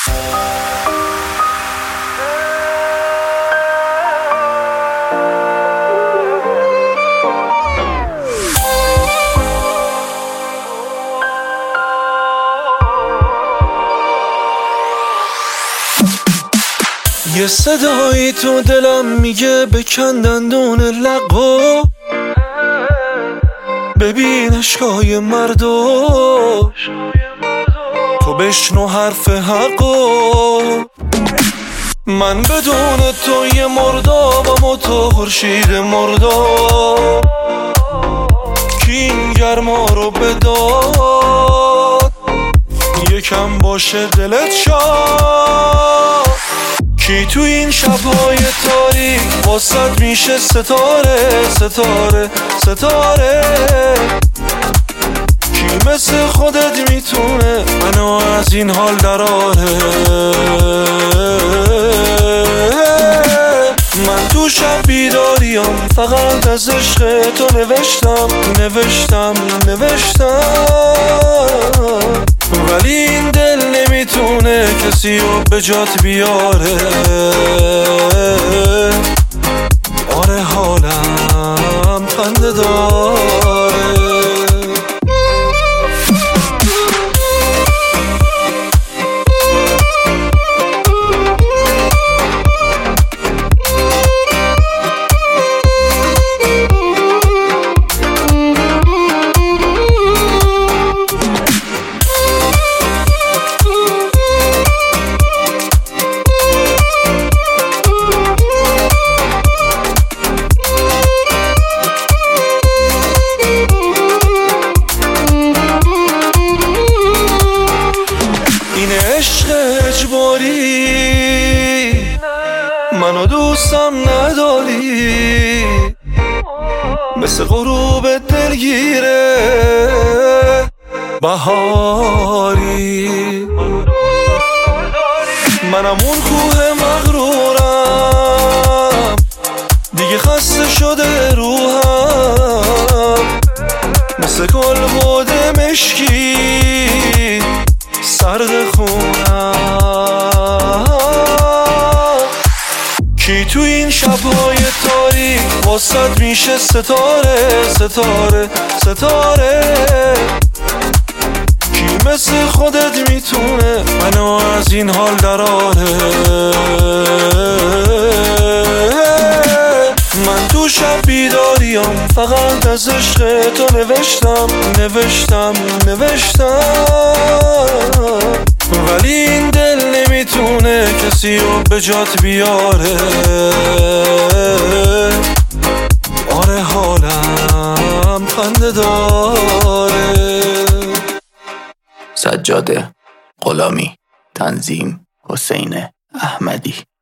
یه صدایی تو دلم میگه بکن دندون لقو، ببین عشقای مردو، تو بشنو حرف حقو. من بدون تو یه مردابم و تو خورشید مرداب، کی این گرما رو بداد یکم باشه دلت شاد. کی تو این شبهای تاریک واسط میشه ستاره ستاره ستاره، کی مثل خودت میتونه منو از این حال دراره. من تو شب بیداریم فقط از عشق تو نوشتم نوشتم نوشتم، ولی این دل نمیتونه کسی رو به جات بیاره. آره حالم خنده داره. منو دوستم نداری مثل غروب دلگیره بهاری. منم اون کوه مغرورم دیگه خسته شده روحم، مثل گل بود مشکی سرد خونم. کی تو این شبهای تاریک واسط میشه ستاره ستاره ستاره، کی مثل خودت میتونه منو از این حال دراره. من تو شب بیداریم فقط از عشق تو نوشتم نوشتم نوشتم، ولی این دل نمیتونه کسی رو به جات بیاره. آره حالم خنده داره. سجاده غلامی، تنظیم حسین احمدی.